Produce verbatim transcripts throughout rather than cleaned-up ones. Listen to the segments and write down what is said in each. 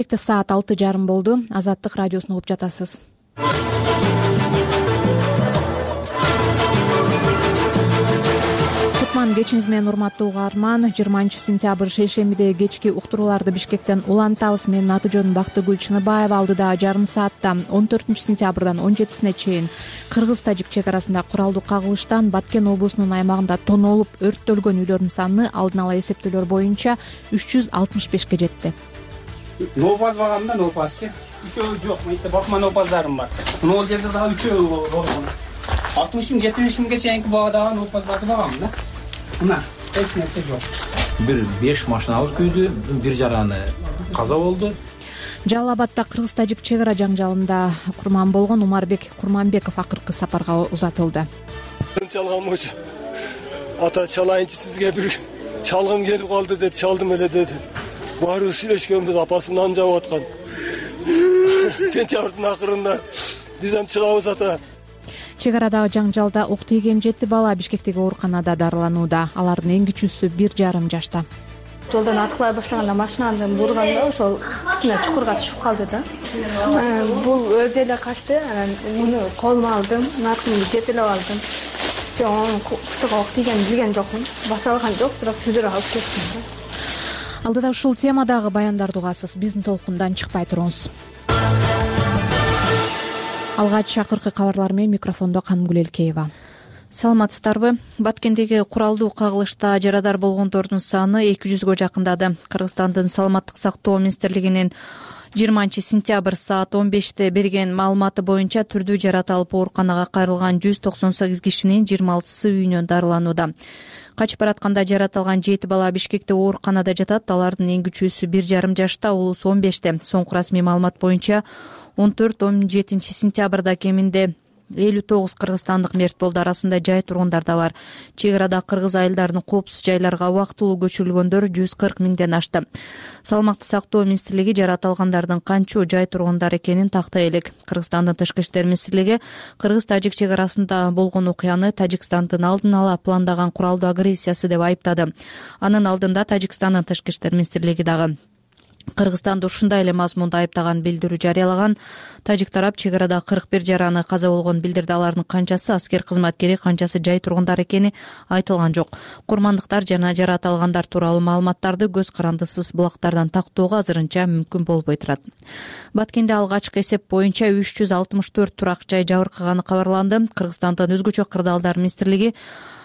Саат алты жарым болду. Азаттык радиосун угуп жатасыз. Кутман кечиңиз менен урматтуу угарман. жыйырманчы сентябрь шейшембиде кечки уктурууларды Бишкектен улантабыз. Менин аты-жөнүм Бактыгүл Чыныбаева. Алдыда жарым саатта он төртүнчү сентябрдан он жетисине чейин кыргыз-тажик чек арасында куралдуу кагылыштан Баткен облусунун аймагында тонолуп өрттөлгөн үйлөрдүн саны алдын ала эсептөөлөр боюнча үч жүз алтымыш бешке жетти. Нопаз багамда нопаз. Үчөө жок, мынтип бакма нопаздарым бар. Могул жерде дагы үчөө болгон. алтымыш миң жетимиш миңге чейинки багадагы нопаздарды багам да. Мына, эч нерсе жок. Бир беш машиналык күйдү, бир жараны каза болду. Жалал Абадда кыргыз-тажик чек ара жаңжалында курман болгон Умарбек Курманбеков акыркы сапарга узатылды. Чалгам болчу. Ата чалайынчы сизге бир чалгым келип калды деп чалдым эле деди. Баары сүйлөшкөндө апасы нан жаап аткан. Сентябрдын акырында бизем чыгабыз ата. Чек арадагы жаңжалда ок тийген жети бала Бишкектеги ооруканада дарыланууда. Алардын эң кичүүсү бир жарым жашта. Жолдон аткылай башлаганда машинаны бурганда ошол ичине чукурга түшүп калды да. Бул өзү эле качты. Анан муну колума алдым, наркымды жетелеп алдым. Жон кутуга ок тийгенин билген жокмун. Баса алган жок, бирок сүзүрүп алып кеттим. Алдыда ушул темадагы баяндарды угасыз. Биздин толкундан чыкпай туруңуз. Алгач акыркы кабарлар менен микрофондо Канымгүл Элкеева. Саламатсыздарбы? Баткендеги куралдуу кагылышта жарадар болгондордун саны эки жүзгө жакындады. Кыргызстандын саламаттык сактоо министрлигинин жыйырманчы сентябрь саат он беште берген маалыматы боюнча түрдүү жарат алып ооруканага кайрылган жүз токсон сегиз кишинин жыйырма алтысы үйүнөн дарыланууда. Качып баратканда жарат алган жети бала Бишкекте ооруканада жатат. Алардын эң кичүүсү бир жарым жашта, улуусу он беште. Соңку расмий маалымат боюнча он төрт он жетинчи сентябрда кеминде элүү тогуз кыргызстандык мерт болду. Арасында жай тургундар да бар. Чек арада кыргыз айылдарынын коопсуз жайларга убактылуу көчүрүлгөндөр жүз кырк миңден ашты. Саламаттык сактоо министрлиги жарат алгандардын канчу жай тургундар экенин тактай элек. Кыргызстандын тышкы иштер министрлиги кыргыз-тажик чек арасында болгон окуяны Тажикстандын алдын ала пландаган куралдуу агрессиясы деп айыптады. Анын алдында Тажикстандын тышкы иштер министрлиги дагы Кыргызстанды ушундай эле мазмунда айыптаган билдирүү жарыялаган. Тажик тарап чек арада кырк бир жараны каза болгон билдирди. Алардын канчасы аскер кызматкери, канчасы жай тургундар экени айтылган жок. Курмандыктар жана жарат алгандар тууралуу маалыматтарды көз карандысыз булактардан тактоого азырынча мүмкүн болбой турат. Баткенде алгачкы эсеп боюнча үч жүз алтымыш төрт турак жай жабыркаганы кабарланды. Кыргызстандын өзгөчө кырдаалдар министрлиги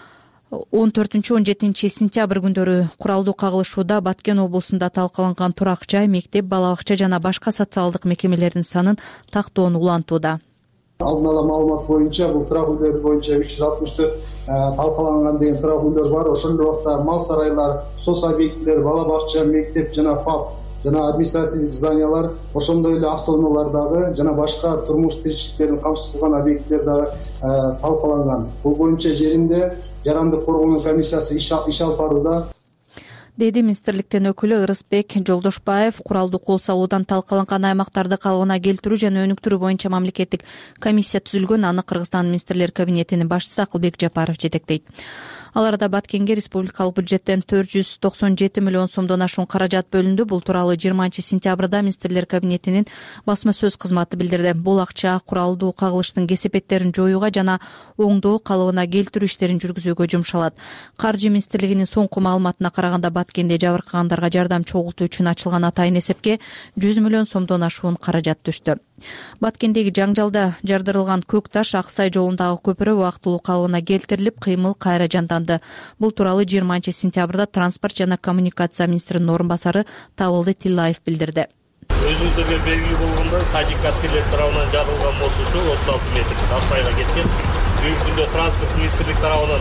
он төртүнчү он жетинчи сентябрь күндөрү куралдуу кагылышууда Баткен облусунда талкаланган турак жай, мектеп, бала бакча жана башка социалдык мекемелердин санын тактоону улантууда. Алдын ала маалымат боюнча бул турак үйлөр боюнча үч жүз алтымыш төрт талкаланган деген турак үйлөр бар. Ошол убакта мал сарайлар, соц объектилер, бала бакча, мектеп жана ФАП жана административдик зданиялар, ошондой эле автоунаалар дагы жана башка турмуш тиричиликтерин камсыз кылган объектилер дагы талкаланган. Бул боюнча жеринде жарандык коргонуу комиссиясы иш алып барууда, деди министрликтен өкүлү Ырысбек Жолдошбаев. Куралдуу кол салуудан талкаланган аймактарды калыбына келтирүү жана өнүктүрүү боюнча мамлекеттик комиссия түзүлгөн. Аны Кыргызстан министрлер кабинетинин башчысы Акылбек Жапаров жетектейт. Ал арада Баткенге республикалык бюджеттен төрт жүз токсон жети миллион сомдон ашуун каражат бөлүндү. Бул тууралуу жыйырманчы сентябрда министрлер кабинетинин басма сөз кызматы билдирди. Бул акча куралдуу кагылыштын кесепеттерин жоюуга жана оңдоо калыбына келтирүү иштерин жүргүзүүгө жумшалат. Каржы министрлигинин соңку маалыматына караганда Баткенде жабыркагандарга жардам чогултуу үчүн ачылган атайын эсепке жүз миллион сомдон ашуун каражат түштү. Баткендеги жаңжалда жардырылган Көк Таш Аксай жолундагы көпүрө убактылуу калыбына келтирилип, кыймыл кайра жанданды. Бул тууралуу жыйырманчы сентябрда транспорт жана коммуникация министринин орун басары Табылды Тиллаев билдирди. Өзүңүздөргө белгилүү болгондой, тажик аскерлери тарабынан жарылган мост ушу отуз алты метр Аксайга кеткен. Бүгүнкү күндө транспорт министрлик тарабынан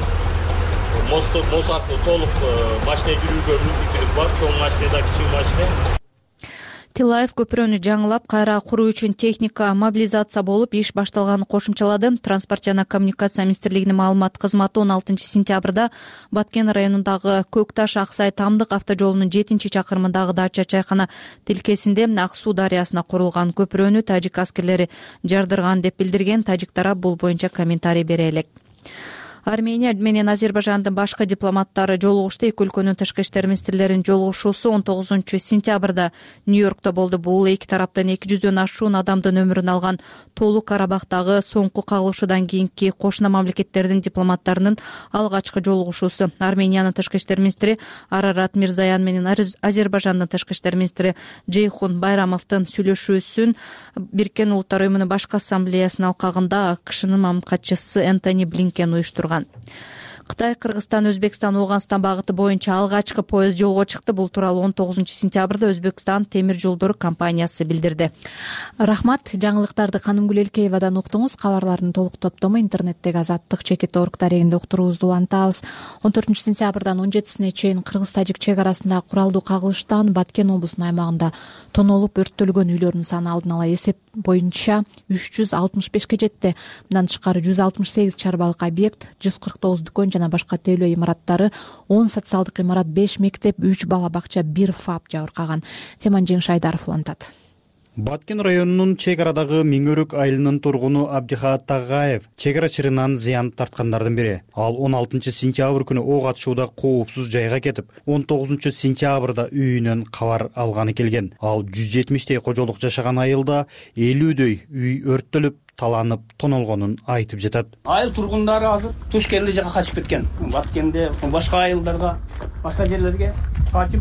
мост мост аркылуу толук машина жүрүүгө мүмкүнчүлүк бар. Чоң машина да, кичи машина. Тиллаев көпүрөнү жаңылап кайра куруу үчүн техника мобилизация болуп иш башталганын кошумчалады. Транспорт жана коммуникация министрлигинин маалымат кызматы он алтынчы сентябрда Баткен районундагы Көк Таш Аксай Тамдык автожолунун жетинчи чакырымындагы дача чайкана тилкесинде Ак Суу дарыясына курулган көпүрөнү тажик аскерлери жардырган деп билдирген. Тажик тарап бул боюнча комментарий бере элек. Армения менен Азербайжандын башкы дипломаттары жолугушты. Эки өлкөнүн тышкы иштер министрлеринин жолугушуусу он тогузунчу сентябрда Нью-Йоркто болду. Бул эки тараптын эки жүздөн ашуун адамдын өмүрүн алган Толук Карабактагы соңку кагылышуудан кийинки кошуна мамлекеттердин дипломаттарынын алгачкы жолугушуусу. Армениянын тышкы иштер министри Арарат Мирзаян менен Азербайжандын тышкы иштер министри Джейхун Байрамовдун сүйлөшүүсүн Бириккен Улуттар уюмунун башкы ассамблеясынын алкагында АКШнын мамлекеттик катчысы Энтони Блинкен уюштурган. Кытай, Кыргызстан, Өзбекстан, Ооганстан багыты боюнча алгачкы поезд жолго чыкты. Бул тууралуу он тогузунчу сентябрда Өзбекстан темир жолдору компаниясы билдирди. Рахмат. Жаңылыктарды Канымгүл Элкеевадан уктуңуз. Кабарлардын толук топтому интернеттеги Азаттык чекит орг дарегинде уктуруубузду улантабыз. он төртүнчү сентябрдан он жетисине чейин Кыргыз-Тажик чек арасындагы куралдуу кагылыштан Баткен облусунун аймагында тонолуп өрттөлгөн үйлөрдүн саны алдын ала эсеп боюнча үч жүз алтымыш бешке жетти. Мындан тышкары жүз алтымыш сегиз чарбалык объект, жүз кырк тогуз дүкөн жана башка тейлөө имараттары, он социалдык имарат, беш мектеп, үч бала бакча, бир ФАП жабыркаган. Теманжин Шайдаров улантат. Баткен районунун чек арадагы Миңөрүк айылынын тургуну Абдихат Тагаев чек ара чырынан зыян тарткандардын бири. Ал он алтынчы сентябрь күнү ок атышууда коопсуз жайга кетип, он тогузунчу сентябрда үйүнөн кабар алганы келген. Ал жүз жетимиштей кожолук жашаган айылда элүүдөй үй өрттөлүп, таланып, тонолгонун айтып жатат. Айыл тургундары азыр Тушкенде жака качып кеткен. Баткенде башка айылдарга, башка жерлерге качып,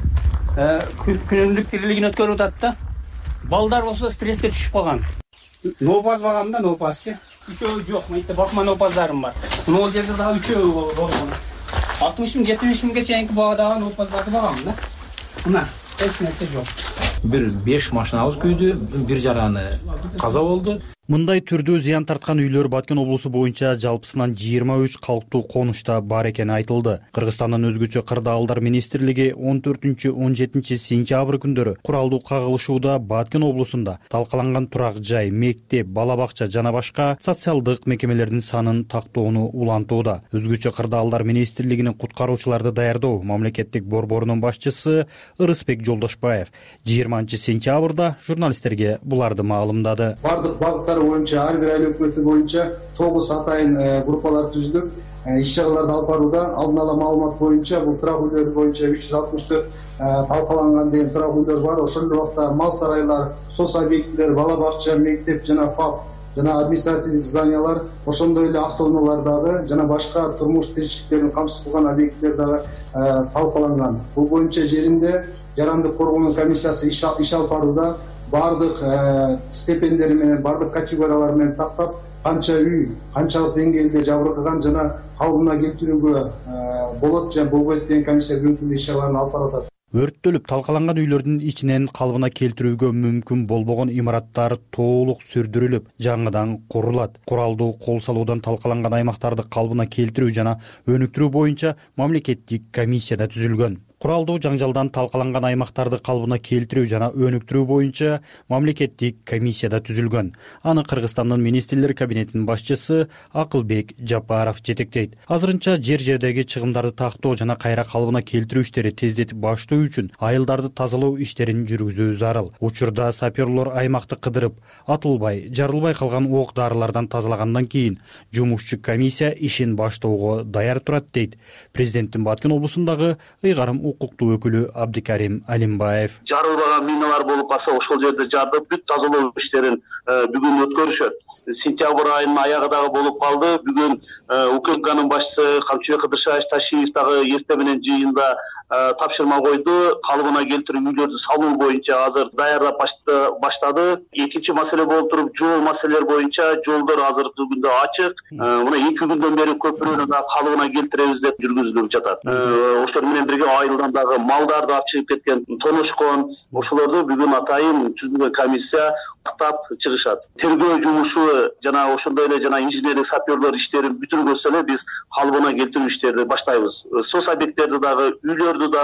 күнүмдүк тирилигин өткөрүп атат да. Балдар болсо стресске түшүп калган. Нопаз багамда нопаз. Үчөө жок, мынтип бакма нопаздарым бар. Мына жерде дагы үчөө болгон. алтымыш миң, жетимиш миңге чейинки багадагы нопаздарды багам да. Мына эч нерсе жок. Бир беш машинабыз күйдү, бир жараны каза болду. Мындай түрдүү зыян тарткан үйлөр Баткен облусу боюнча жалпысынан жыйырма үч калктуу конушта бар экени айтылды. Кыргызстандын өзгөчө кырдаалдар министрлиги он төртүнчү он жетинчи сентябрь күндөрү куралдуу кагылышууда Баткен облусунда талкаланган турак жай, мектеп, бала бакча жана башка социалдык мекемелердин санын тактоону улантууда. Өзгөчө кырдаалдар министрлигинин куткаруучуларды даярдоо мамлекеттик борборунун башчысы Ырысбек Жолдошбаев жыйырманчы сентябрда журналисттерге буларды маалымдады. Бардык багыттар боюнча ар бир айыл өкмөтү боюнча тогуз атайын группалар түздүк. Иш чараларды алып барууда. Алдын ала маалымат боюнча бул турак үйлөр боюнча үч жүз алтымыш төрт талкаланган деген турак үйлөр бар. Ошол убакта мал сарайлар, соц объектилер, бала бакча, мектеп жана ФАП жана административдик зданиялар, ошондой эле автоунаалар дагы жана башка турмуш тиричиликтерин камсыз кылган объекттер дагы талкаланган. Бул боюнча жеринде жарандык коргонуу комиссиясы иш алып барууда. Бардык степендери менен, бардык категориялар менен тактап, канча үй, канчалык деңгээлде жабыркаган жана калыбына келтирүүгө болот же болбойт деген комиссия бүгүнкү иш чараларын алып барып атат. Өрттөлүп талкаланган үйлөрдүн ичинен калыбына келтирүүгө мүмкүн болбогон имараттар толук сүрдүрүлүп, жаңыдан курулат. Куралдуу кол салуудан талкаланган аймактарды калыбына келтирүү жана өнүктүрүү боюнча мамлекеттик комиссия да түзүлгөн. Куралдуу жаңжалдан талкаланган аймактарды калыбына келтирүү жана өнүктүрүү боюнча мамлекеттик комиссия да түзүлгөн. Аны Кыргызстандын министрлер кабинетинин башчысы Акылбек Жапаров жетектейт. Азырынча жер жердеги чыгымдарды тактоо жана кайра калыбына келтирүү иштери тездетип баштоо үчүн айылдарды тазалоо иштерин жүргүзүү зарыл. Учурда саперлор аймакты кыдырып, атылбай, жарылбай калган ок дарылардан тазалагандан кийин жумушчу комиссия ишин баштоого даяр турат дейт президенттин Баткен облусундагы ыйгарым укуктуу өкүлү Абдикарим Алимбаев. Жарылбаган миналар болуп калса ошол жерде жардып бүт тазалоо иштерин бүгүн өткөрүшөт. Сентябрь айынын аягы дагы болуп калды. Бүгүн УКМКнын башчысы Камчыбек Кыдыршаев Ташиев дагы эртең менен жыйында тапшырма койду. Калыбына келтирүү үйлөрдү салуу боюнча азыр даярдап баштады. Экинчи маселе болуп туруп, жол маселелер боюнча жолдор азыркы күндө ачык. Мына эки күндөн бери көпүрөнү да калыбына келтиребиз деп жүргүзүлүп жатат. Ошол менен бирге айылдан дагы малдарды алып чыгып кеткен, тоношкон, ошолорду бүгүн атайын түзүлгөн комиссия тактап чыгышат. Тергөө жумушу жана ошондой эле жана инженерлик саперлор иштерин бүтүргөзсө эле биз калыбына келтирүү иштерин баштайбыз. Соц объекттерди дагы, үйлөрдү дагы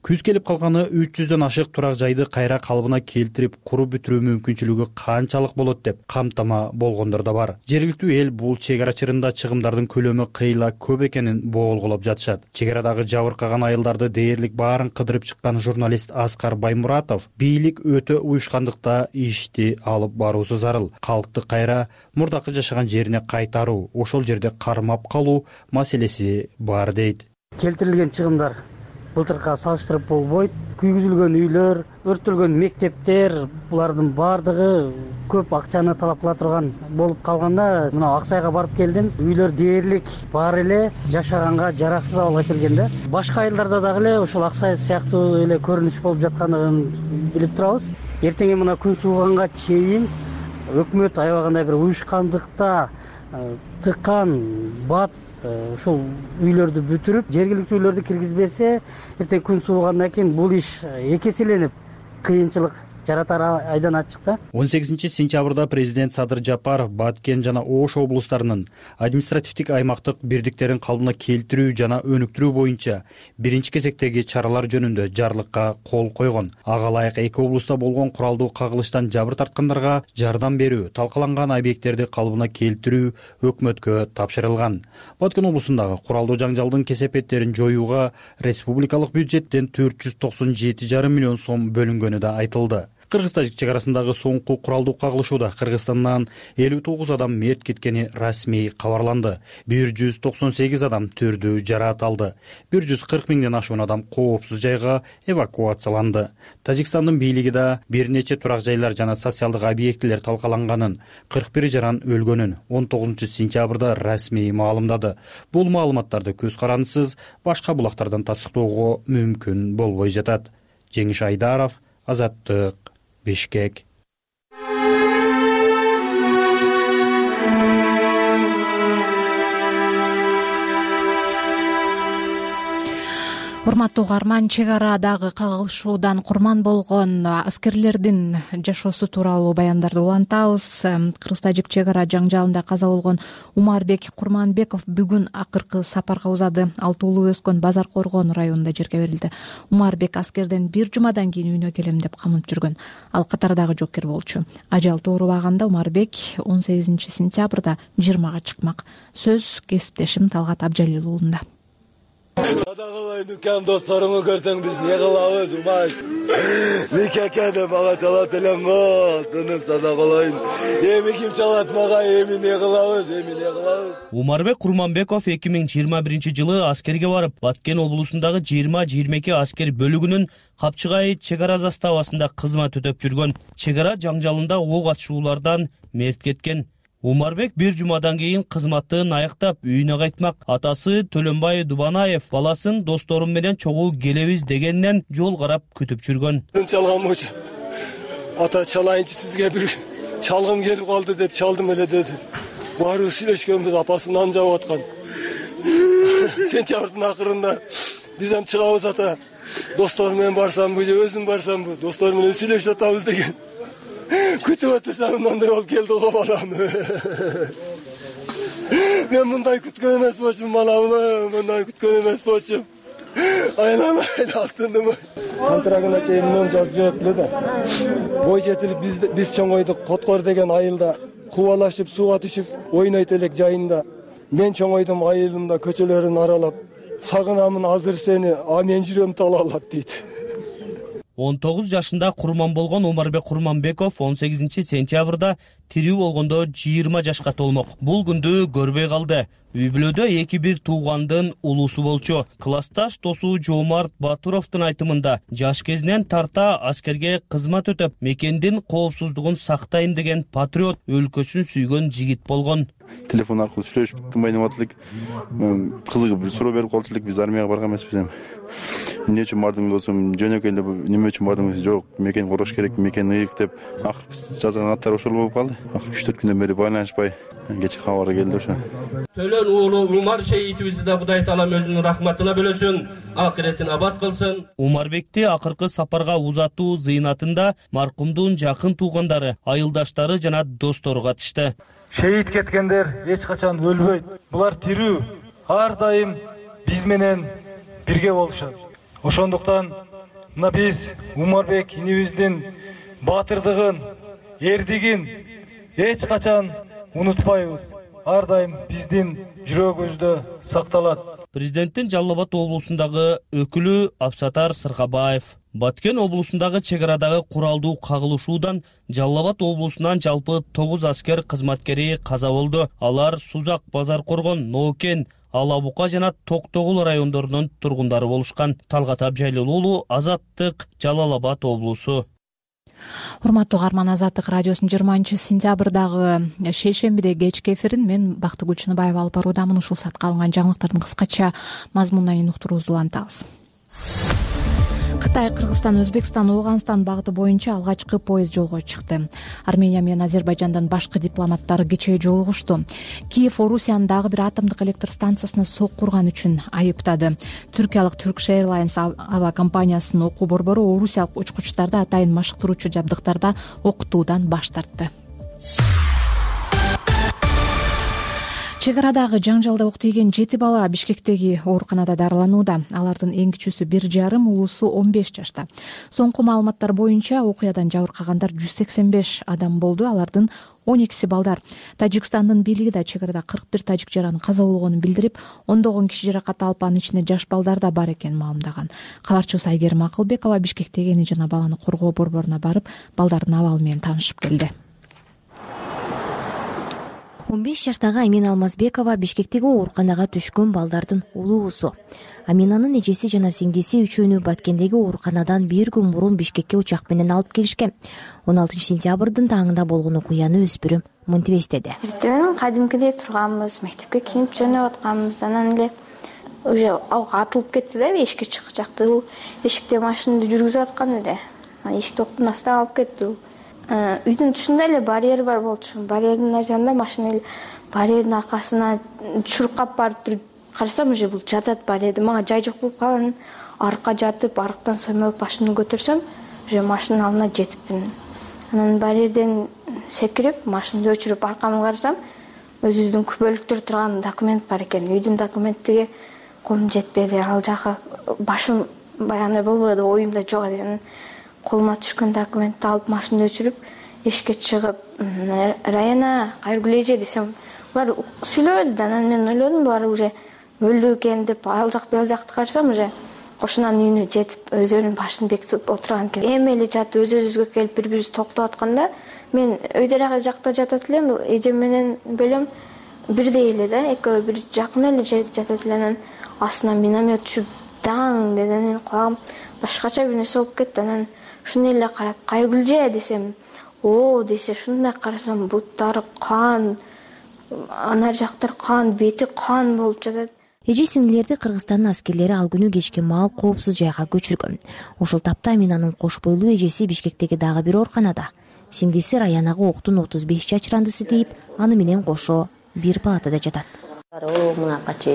Күз келип калганы үч жүздөн ашык турак жайды кайра калыбына келтирип куруп бүтүрүү мүмкүнчүлүгү канчалык болот деп камтама болгондор да бар. Жергиликтүү эл бул чек ара чырында чыгымдардын көлөмү кыйла көп экенин боолголоп жатышат. Чек арадагы жабыркаган айылдарды дээрлик баарын кыдырып чыккан журналист Аскар Баймуратов бийлик өтө уюшкандыкта ишти алып баруусу зарыл. Калкты кайра мурдакы жашаган жерине кайтаруу, ошол жерде кармап калуу маселеси бар дейт. Келтирилген чыгымдар былтыркыга салыштырып болбойт. Күйгүзүлгөн үйлөр, өрттөлгөн мектептер, булардын баардыгы көп акчаны талап кыла турган болуп калганда, мына Аксайга барып келдим. Үйлөр дээрлик бар эле, жашаганга жараксыз абалга келген да. Башка айылдарда дагы эле ошол Аксай сыяктуу эле көрүнүш болуп жаткандыгын билип турабыз. Эртең мына күн сууганга чейин өкмөт аябагандай бир уюшкандыкта тыккан бат ушул үйлөрдү бүтүрүп, жергиликтүү үйлөрдү киргизбесе, эртең күн суугандан кийин бул иш эки эселенип кыйынчылык жаратар айдан ачык да. он сегизинчи сентябрда президент Садыр Жапаров Баткен жана Ош облустарынын административдик аймактык бирдиктерин калыбына келтирүү жана өнүктүрүү боюнча биринчи кезектеги чаралар жөнүндө жарлыкка кол койгон. Ага ылайык эки облуста болгон куралдуу кагылыштан жабыр тарткандарга жардам берүү, талкаланган объекттерди калыбына келтирүү өкмөткө тапшырылган. Баткен облусундагы куралдуу жаңжалдын кесепеттерин жоюуга республикалык бюджеттен төрт жүз токсон жети жарым миллион сом бөлүнгөнү да айтылды. Кыргыз-Тажик чек арасындагы соңку куралдуу кагылышууда Кыргызстандан элүү тогуз адам мерт кеткени расмий кабарланды. бир жүз токсон сегиз адам түрдүү жараат алды. бир жүз кырк миңден ашуун адам коопсуз жайга эвакуацияланды. Тажикстандын бийлиги да бир нече турак жайлар жана социалдык объектилер талкаланганын, кырк бир жаран өлгөнүн он тогузунчу сентябрда расмий маалымдады. Бул маалыматтарды көз карандысыз башка булактардан тастыктоого мүмкүн болбой жатат. Жеңиш Айдаров, Азаттык, Бишкек. Урматтуу угарман, чек арадагы кагылышуудан курман болгон аскерлердин жашоосу тууралуу баяндарды улантабыз. Кыргыз-Тажик чек ара жаңжалында каза болгон Умарбек Курманбеков бүгүн акыркы сапарга узады. Ал туулуп өскөн Базар Коргон районунда жерге берилди. Умарбек аскерден бир жумадан кийин үйүнө келем деп камынып жүргөн. Ал катардагы жоокер болчу. Ажал туурубаганда Умарбек он сегизинчи сентябрда жыйырмага чыкмак. Сөз кесиптешим Талгат Абжалил уулунда. Садагылай нүкем досторуму көрсөң биз не кылабыз, Умаш? Никеке деп мага чалат элем бол, тынып садагылайын. Эми ким чалат мага, эми не кылабыз, эми не кылабыз? Умарбек Курманбеков эки миң жыйырма биринчи жылы аскерге барып, Баткен облусундагы жыйырма жыйырма эки аскер бөлүгүнүн Капчыгай чек ара заставасында кызмат өтөп жүргөн. Чек ара жаңжалында ок атышуулардан мерт кеткен. Умарбек бир жумадан кийин кызматын аяктап үйүнө кайтмак. Атасы Төлөнбай Дубанаев баласын досторум менен чогуу келебиз дегенден жол карап күтүп жүргөн. Чалгам болчу. Ата чалайынчы сизге бир чалгым келип калды деп чалдым эле деди. Баары сүйлөшкөнбүз, апасын анжап аткан. Сентябрдын акырында биз эм чыгабыз ата. Достор менен барсамбы, өзүм барсамбы, достор менен сүйлөшүп атабыз деген. Күтүп отурсам мындай болуп келди го балам. Мен мындай күткөн эмес болчумун балам, мындай күткөн эмес болчум. Айлана айлалтындым. Контрагына чейин мен жазып жибердиле да. Бой жетилип биз биз чоңойдук. Коткор деген айылда кубалашып, сууга түшүп, ойнойт элек жайында. Мен чоңойдум айылымда көчөлөрүн аралап. Сагынамын азыр сени, а мен жүрөм талалап дейт. он тогуз жашында курман болгон Умарбек Курманбеков он сегизинчи сентябрда тирүү болгондо жыйырма жашка толмок. Бул күндү көрбөй калды. Үй бүлөдө эки бир туугандын улусу болчу. Классташ досу Жоомарт Батуровдун айтымында жаш кезинен тарта аскерге кызмат өтөп, мекендин коопсуздугун сактайм деген патриот, өлкөсүн сүйгөн жигит болгон. Телефон аркылуу сүйлөшүп тынбай нематылык. Кызыгып бир суроо берип калчылык, биз армияга барган эмеспиз. Эмне үчүн бардың досум, жөнөкөй эле неме үчүн бардың? Жок, мекен корош керек, мекен ыйык деп акыркы жазган аттар ошол болуп калды. Акыркы үч төрт күндөн бери байланышпай кече кабары келди ошо. Төлөн уулу Умар шейитибизди да Кудай таалам өзүнүн рахматына бөлөсүн, акыретин абад кылсын. Умарбекти акыркы сапарга узатуу зыйнатында маркумдун жакын туугандары, айылдаштары жана достору катышты. Шейит кеткендер эч качан өлбөйт. Булар тирүү, ар дайым биз менен бирге болушат. Ошондуктан мына биз Умарбек инибиздин батырдыгын, эрдигин эч качан унутпайбыз. Ар дайым биздин жүрөгүбүздө сакталат. Президенттин Жалал Абад облусундагы өкүлү Абсатар Сыркабаев Баткен облусундагы чек арадагы куралдуу кагылышуудан Жалал Абад облусунан жалпы тогуз аскер кызматкери каза болду. Алар Сузак, Базар Коргон, Ноокен, Ала Бука жана Токтогул райондорунун тургундары болушкан. Талгат Абжайлуулу, Азаттык, Жалал Абад облусу. Урматтуу угарман, Азаттык радиосунун жыйырманчы сентябрдагы шейшембиде кечки эфирин мен Бактыгүл Чыныбаева алып баруудамын. Ушул саатка алынган жаңылыктардын кыскача мазмунунан уктуруубузду улантабыз. Кытай, Кыргызстан, Өзбекстан, Ооганстан багыты боюнча алгачкы поезд жолго чыкты. Армения менен Азербайжандын башкы дипломаттары кечээ жолугушту. Киев Орусиянын дагы бир атомдук электр станциясына сок курган үчүн айыптады. Түркиялык Turkish Airlines аба компаниясынын окуу борбору орусиялык учкучтарды атайын машыктыруучу жабдыктарда окутуудан баш тартты. Чек арадагы жаңжалда ок тийген жети бала Бишкектеги ооруканада дарыланууда. Алардын эң кичүүсү бир жарым, улуусу он беш жашта. Соңку маалыматтар боюнча окуядан жабыркагандар жүз сексен беш адам болду. Алардын он экиси балдар. Тажикстандын бийлиги да чек арада кырк бир тажик жаранын каза болгонун билдирип, ондогон киши жаракат алып, анын ичинде жаш балдар да бар экенин маалымдаган. Кабарчыбыз Айгерим Акылбекова Бишкектеги эне жана баланы коргоо борборуна барып, балдардын абалы менен таанышып келди. он беш жаштагы Амина Алмазбекова Бишкектеги ооруканага түшкөн балдардын улуусу. Аминанын эжеси жана сиңдиси үчөөнү Баткендеги ооруканадан бир күн мурун Бишкекке учак менен алып келишкен. он алтынчы сентябрдын таңында болгон окуяны өспүрүм мынтип эстеди. Эртең кадимкидей турганбыз, мектепке кийинип жөнөп атканбыз. Анан эле уже ага атылып кетти да, эшикке чыгып жакты. Бул эшикте машинаны жүргүзүп аткан эле. Эшикти октун астына алып кетти. Үйдүн түшүндө эле барьер бар болчу. Барьердин ар жанында машина эле барьердин аркасына чуркап барып туруп карасам, уже бул жатат барьерде. Мага жай жок болуп калган. Аркка жатып, арктан соймолуп машинаны көтөрсөм, уже машинанын алдына жетиппин. Анан барьерден секирип, машинаны өчүрүп аркамды карасам, өзүбүздүн күбөлүктөр турган документ бар экен. Үйдүн документтиге колум жетпеди. Ал жака башым баягы болбоду, оюмда жок экен. Колума түшкөн документти алып машинаны өчүрүп, эшикке чыгып, Раяна, кайрылгыла эже десем, булар сүйлөдү. Анан мен ойлодум, булар уже өлдү экен деп, ал жак бул жакты карасам, уже кошунанын үйүнө жетип, өздөрүнүн башын бекитип отурган экен. Эми эле жатып, өз-өзүбүзгө келип, бири-бирибизди токтоп атканда, мен өйдөрагы жакта жатат элем, эжем менен бөлөм бирдей эле да, экөө бир жакын эле жатат эле. Анан астынан миномет түшүп, даң деди. Мен кулагым башкача бир нерсе болуп кетти. Анан шуну эле карап, Кайргүлже десем, о десе, шундай карасам, буттары кан, анар жактар кан, бети кан болуп жатат. Эже сиңдилерди Кыргызстандын аскерлери ал күнү кечки маал коопсуз жайга көчүргөн. Ошол тапта Аминанын кош бойлуу эжеси Бишкектеги дагы бир ооруканада. Сиңдиси Раянага октун отуз беш чачырандысы тийип, аны менен кошо бир палатада жатат. О, мынага чейин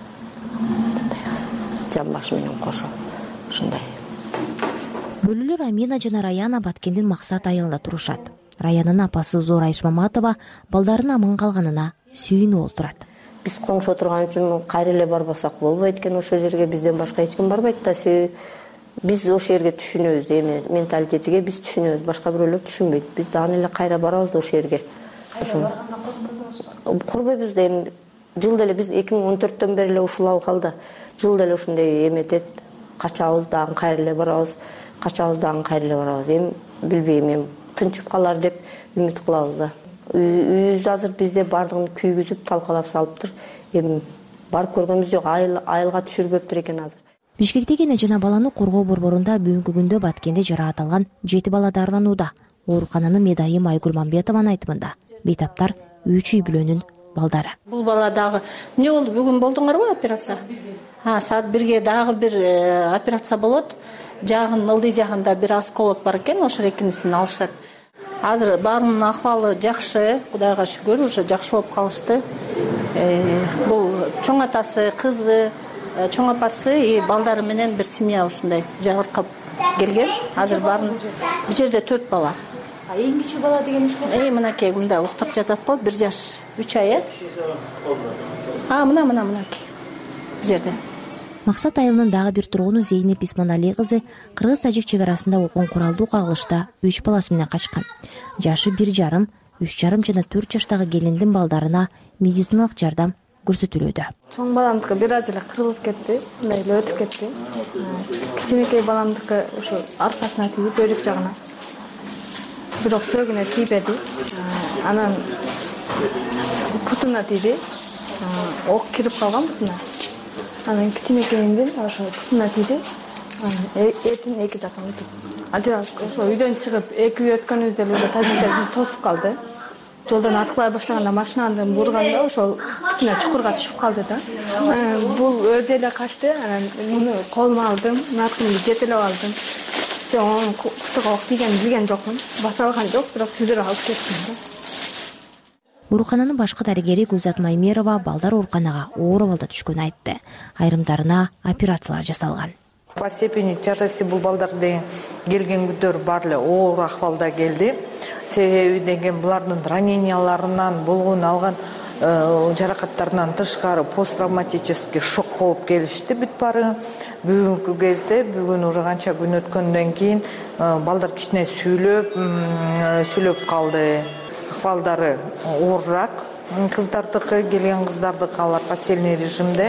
жан баш менен кошо ушундай. Бөлүлөр Амина жана Раяна Баткендин Максат айылында турушат. Раянанын апасы Зор Айш Маматова балдарын аман калганына сүйүнүп олтурат. Биз коңшу отурган үчүн кайра эле барбасак болбойт экен, ошол жерге бизден башка эч ким барбайт да. Биз ошол жерге түшүнөбүз, эми менталитетиге биз түшүнөбүз, башка бирөөлөр түшүнбөйт. Биз дагы эле кайра барабыз ошол жерге. Курбойбуз да, эми жылда эле биз эки миң он төрттөн бери эле ушул абалда. Жылда эле ушундай эметет, качабыз дагы кайра эле барабыз. Качабыз дагы кайра эле барабыз. Эми билбейм, эми тынчып калар деп үмүт кылабыз да. Үйүбүз азыр бизде бардыгын күйгүзүп, талкалап салыптыр. Эми барып көргөнбүз жок, айылга түшүрбөптүр экен азыр. Бишкектеги эне жана баланы коргоо борборунда бүгүнкү күндө Баткенде жараат алган жети бала дарыланууда. Оорукананын медайым Айгүл Мамбетованын айтымында бейтаптар үч үй бүлөнүн балдары. Бул бала дагы эмне болду? Бүгүн болдуңарбы операция? Ha, saat birге дагы бир операция болот. Жагын ылдый жагында бир осколок бар экен, ошол экинисин алышат. Азыр баарынын акыбалы жакшы, Кудайга шүгүр, уже жакшы болуп калышты. Бул чоң атасы, кызы, чоң апасы и балдары менен бир семья ушундай жабыркап келген. Азыр баарын бул жерде төрт бала. А эң кичүү бала деген ушул? Эй, мынакей мында уктап жатат го, бир жаш, үч ай. А, мына мына мынакей. Бул жерде. Максат айылынын дагы бир тургуну Зейнеп Исманалий кызы кыргыз-тажик чек арасында болгон куралдуу кагылышта үч баласы менен качкан. Жашы бир жарым, үч жарым жана төрт жаштагы келиндин балдарына медициналык жардам көрсөтүлүүдө. Чоң баламдыкы бир аз эле кырылып кетти, мындай эле өтүп кетти. Кичинекей баламдыкы ушу аркасына тийип, өйрөк жагына. Бирок сөөгүнө тийбеди. Анан путуна тийди. Ок кирип калган путуна. Анан кичинекейимдин ошо путуна тийди. Этин эки жактан өтүп. Ача ошо үйдөн чыгып эки үй өткөнүбүздө эле тажиктер бизди тосуп калды. Жолдон аткылай башлаганда машинаны бурганда ошол кичине чукурга түшүп калды да. Бул өзү эле качты. Анан муну колума алдым, наркымды жетелеп алдым. Жон кутуга ок тийгенин билген жокмун. Баса алган жок, бирок сүзүрүп алып кеттим. Оорукананын башкы дарыгери Гүлзат Маймерова балдар ооруканага оор абалда түшкөнүн айтты. Айрымдарына операциялар жасалган. По степени тяжести бул балдар деген келген күндөр бар эле оор акыбалда келди. Себеби деген булардын раненияларынан болгон алган жаракаттарынан тышкары посттравматический шок болуп келишти бүт бары. Бүгүнкү кезде бүгүн уже канча күн өткөндөн кийин балдар кичине сүйлөп сүйлөп калды. Акыбалдары оорураак. Кыздардыкы, келген кыздардыкы алар постельный режимде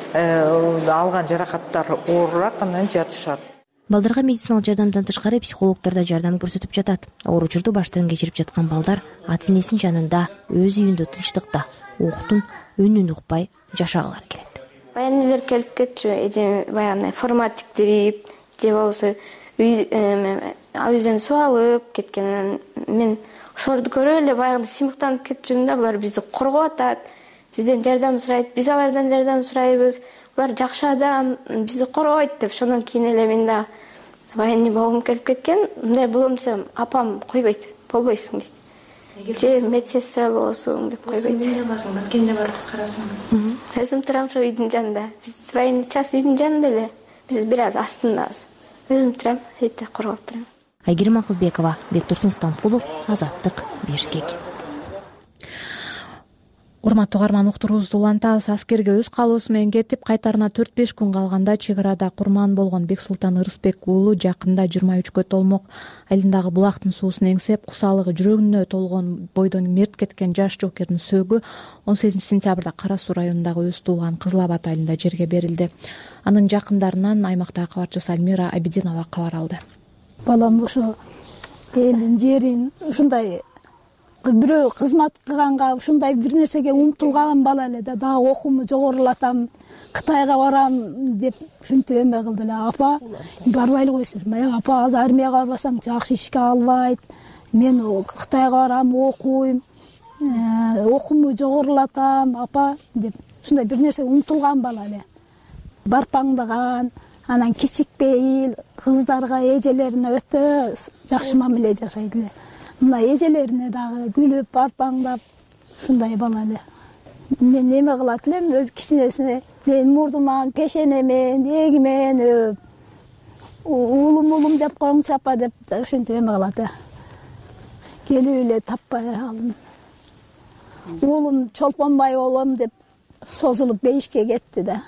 алган жаракаттары оорураак, анан жатышат. Балдарга медициналык жардамдан тышкары психологдор да жардам көрсөтүп жатат. Оор учурду баштан кечирип жаткан балдар ата энесинин жанында, өз үйүндө тынчтыкта, октун үнүн укпай жашагалары келет. Баянелер келип кетчү, эже баягы форматиктирип, же болбосо үйдөн суу алып кеткен. Мен ошолорду көрүп эле баягы сыймыктанып кетчүмүн да, булар бизди коргоп атат, бизден жардам сурайт, биз алардан жардам сурайбыз. Булар жакшы адам, бизди коргойт деп, ошондон кийин эле мен да баян болгум келип кеткен. Мындай болсом, апам койбойт, болбойсуң дейт. Же медсестра болосуң деп койбойт. Эмне кыласың? Баткенде барып карасың. Өзүм турам ошо үйдүн жанында. Биз баян час үйдүн жанында эле. Биз бир аз астындабыз. Өзүм турам, эйтте коргоп турам. Айгерим Акылбекова, Бектурсун Стампулов, Азаттык, Бишкек. Урматтуу угарман, уктуруубузду улантабыз. Аскерге өз каалоосу менен кетип, кайтарына төрт беш күн калганда чек арада курман болгон Бексултан Ырысбек уулу жакында жыйырма үчкө толмок. Айылындагы булактын суусун эңсеп, кусалыгы жүрөгүнө толгон бойдон мерт кеткен жаш жоокердин сөөгү он сегизинчи сентябрда Кара Суу районундагы өз туулган Кызыл Абад айылында жерге берилди. Анын жакындарынан аймактагы кабарчысы Альмира Абидинова кабар алды. Балам ошо элин, жерин ушундай бирөө кызмат кылганга, ушундай бир нерсеге умтулган бала эле да, дагы окуумду жогорулатам, Кытайга барам деп ушинтип эме кылды эле. Апа, барбай эле койсуңуз. Мага апа азыр армияга барбасаң жакшы ишке албайт. Мен Кытайга барам, окуйм, окуумду жогорулатам, апа деп ушундай бир нерсеге умтулган бала эле. Барпаңдаган, анан кичикпейил, кыздарга, эжелерине өтө жакшы мамиле жасайт эле. Мына эжелерине дагы күлүп, барпаңдап, ушундай бала эле. Мен неме кылат элем, өз кичинесине, мен мурдуман, пешенемен, эгимен өп, уулум уулум деп коюңчу апа деп ушинтип эме кылат. Келип эле таппай алдым. Уулум Чолпонбай болом деп созулуп бейишке кетти да.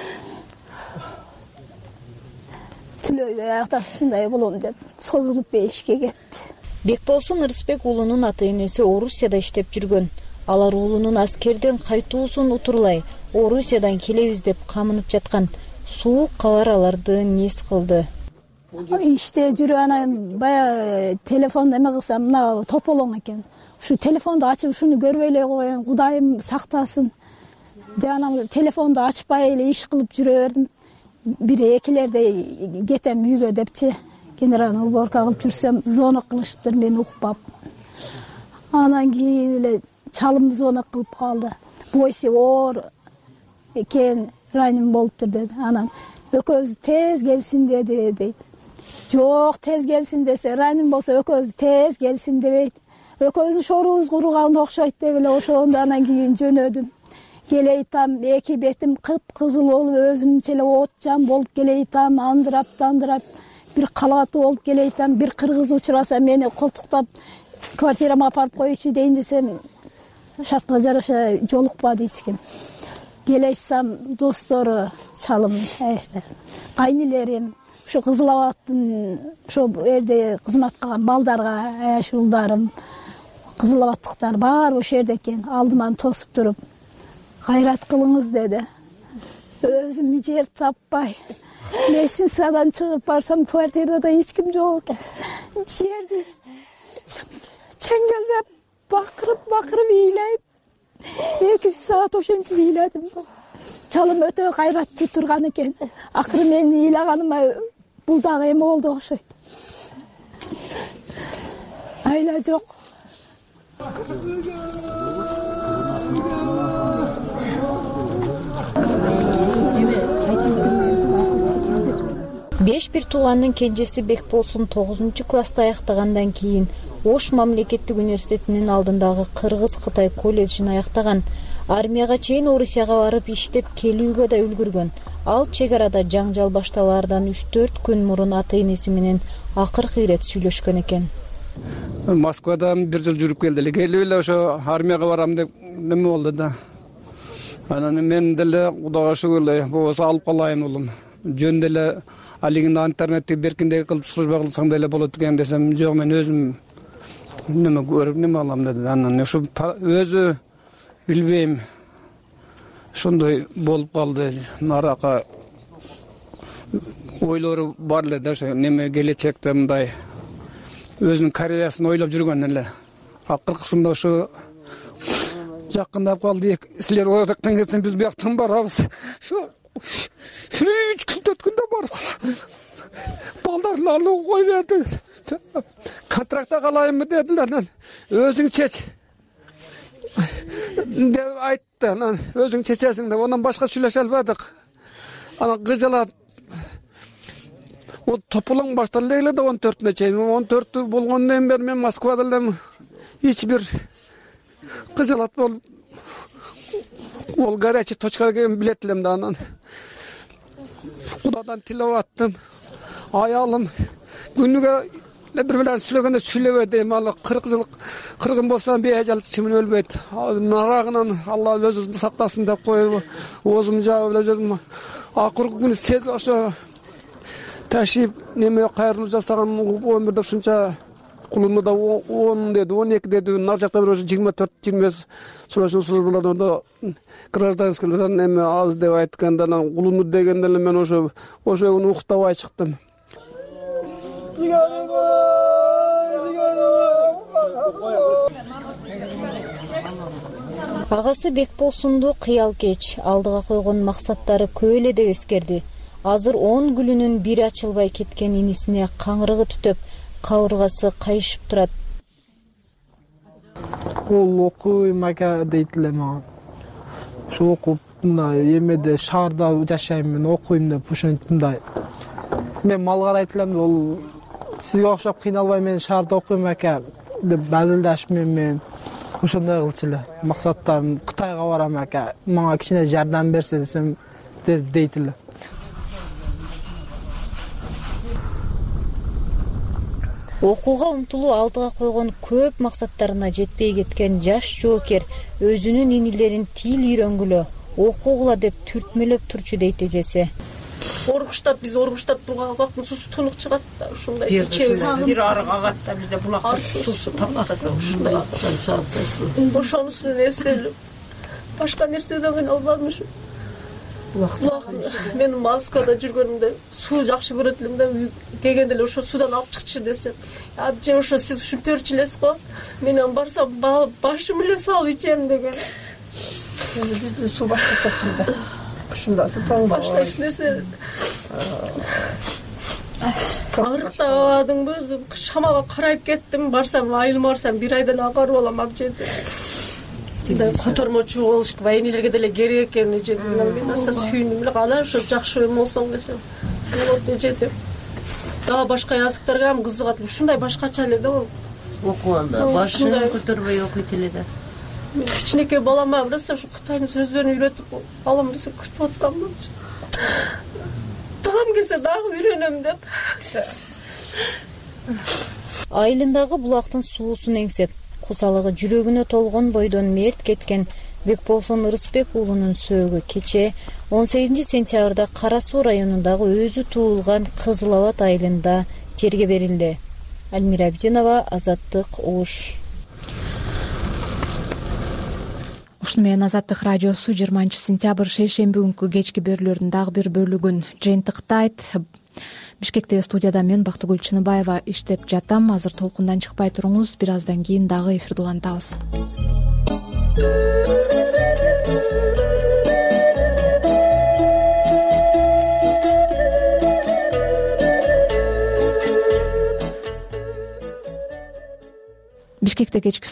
Түлөбөй атасындай болом деп созулуп бейишке кетти. Бекболсун Ырысбек уулунун ата энеси Орусияда иштеп жүргөн. Алар уулунун аскерден кайтуусун утурлай, Орусиядан келебиз деп камынып жаткан. Суук кабар аларды нес кылды. Иште жүрүп анан бая телефонду эме кылсам, мына тополоң экен. Ушу телефонду ачып ушуну көрбөй эле коеюн, Кудайым сактасын деп анан телефонду ачпай эле иш кылып жүрө бердим. Бир экилерде кетем үйгө депчи. Генеральный уборка кылып жүрсөм, звонок кылыштыр, мен укпап. Анан кийин эле чалым звонок кылып калды. Бойсу оор экен, ранен болуптур деди. Анан экөөбүз тез келсин деди дейт. Жок, тез келсин десе, ранен болсо экөөбүз тез келсин дебейт. Экөөбүздүн шорубуз куруган окшойт деп эле ошондо анан кийин жөнөдүм. Келейтам, эки бетим кып-кызыл болуп, өзүмчө эле от жан болуп келейтам, андырап, тандырап, бир калаты болуп келейтам, бир кыргыз учураса мени колтуктап квартирама апарып коюучу дейин десем, шартка жараша жолукпады эч ким. келейсам достору чалым кайнелерим ушу Кызыл Абадтын ошо жерде кызмат кылган балдарга аяш уулдарым кызыл абадтыктар баары ошол жерде экен. Алдыман тосуп туруп кайрат кылыңыз деди. Өзүм жер таппай лестницадан чыгып барсам квартирада эч ким жок экен. Жерди чеңгелдеп бакырып бакырып ыйлайып эки үч саат ошентип ыйладым. Чалым өтө кайраттуу турган экен. Акыры мен ыйлаганыма бул дагы эме болду окшойт. Айла жок. беш бир туугандын кенжеси Бекболсун тогузунчу класста аяктагандан кийин Ош мамлекеттик университетинин алдындагы Кыргыз-Кытай колледжин аяктаган. Армияга чейин Орусияга барып иштеп келүүгө да үлгүргөн. Ал чек арада жаңжал башталаардан үч төрт күн мурун ата-энеси менен акыркы ирет сүйлөшкөн экен. Москвадан бир жыл жүрүп келди эле. Келип эле ошо армияга барам деп неме болду да. Анан мен деле Кудайга шүгүр эле болсо алып калайын улум. Жөн деле алигин интернетти беркиндеги кылып служба кылсаң деле болот экен десем, жок мен өзүм неме көрүп неме алам деди. Анан ошо өзү билбейм. Ошондой болуп калды. Нарака ойлору бар эле да, ошо неме келечекте мындай өзүнүн карьерасын ойлоп жүргөн эле. Акыркысында ошо жакындап калды. Силер ояктан кетсең биз бияктан барабыз. Ошо үч күн төрт күндө барып калам. Балдарын алып кой берди. Контрактта калайынбы дедилер. Өзүң чеч деп айтты. Анан өзүң чечесиң деп, ондан башка сүйлөшө албадык. Анан кыжалат. О тополоң башталды эле да он төртүнө чейин. он төртү болгондон бери мен Москвада элем. Эч бир кыжалат болуп ол горячий точка экенин билет элем да. Анан Кудайдан тилеп аттым. Аялым күнүгө бир билер сүйлөгөндө сүйлөбөй дейм. Ал кырк жыл кыргын болсо бейажал чымын өлбөйт. Нарагынан Алла өзүн сактасын деп коюп оозум жаап эле жүрдүм. Акыркы күнү сез ошо ташип неме кайрылуу жасаган өмүрдө ушунча кулуну да он деди, он эки деди. Нар жакта бир жыйырма төрт жыйырма беш срочный службаларда гражданскийлер неме аз деп айтканда, кулуну дегенде эле мен ошо ошо уктабай чыктым. Агасы Бекболсунду кыял кеч, алдыга койгон максаттары көп эле деп эскерди. Азыр он гүлүнүн бири ачылбай кеткен инисине каңырыгы түтөп, кабыргасы кайышып турат. Ол окуйм ака дейт эле мага. Ошо окуп мындай эмеде шаарда жашайм, мен окуйм деп ошентип мындай. Мен мал карайт элем, ол сизге окшоп кыйналбай мен шаарда окуйм ака деп базылдашып мен ошондой кылчу эле. Максаттарым Кытайга барам ака, мага кичине жардам берсе десем дейт эле. Окууга умтулуу алдыга койгон көп максаттарына жетпей кеткен жаш жоокер өзүнүн инилерин тил үйрөнгүлө, окугула деп түртмөлөп турчу дейт эжеси. Оргуштап биз оргуштап турган убакта суусу тунук чыгат да, ушундай ичебиз бир арык агат да, бизде булакта суусу тамакаса ушундай чыгат да. Ошонусун эстелип башка нерседен кыйналбадым. Мен Москвада жүргөнүмдө суу жакшы көрөт элем да, келгенде эле ошо суудан алып чыкчы десем, же ошо сиз ушинтерчү элесиз го, менен барсам башым эле салып ичем деген. Бизде суу башкача суу да. Ушундасы башка эч нерсе. Агыртабадыңбы, шамалга карайып кеттим, барсам айылым барсам бир айдан агарып алам абжеди. Котормочу болуш военныйлерге деле керек экен эжеди. Мен аса сүйүндүм эле, кана ошо жакшы болсоң десем. Вот эжеди. Дагы башка языктарга ham кызыгат. Ушундай башкача эле да ол. Окуганда башын көтөрбөй окуйт эле да. Мен кичинекей балама билесиң, ушу Кытайдын сөздөрүн үйрөтүп алам десе күтүп аткан болчу. Тагам келсе дагы үйрөнөм деп. Айылындагы булактын суусун эңсеп, кусалыгы жүрөгүнө толгон бойдон мерт кеткен Бекболсун Ырысбек уулунун сөөгү кечээ он сегизинчи сентябрда Кара Суу районундагы өзү туулган Кызыл Абад айылында жерге берилди. Альмира Абдинова, Азаттык, Ош. Ушуну менен Азаттык радиосу жыйырманчы сентябрь шейшемби күнкү кечки берүүлөрдүн дагы бир бөлүгүн жыйынтыктайт. Бишкекте студияда мен Бактыгүл Чыныбаева иштеп жатам. Азыр толкундан чыкпай туруңуз, бир аздан кийин дагы эфирди улантабыз. Бишкекте кечки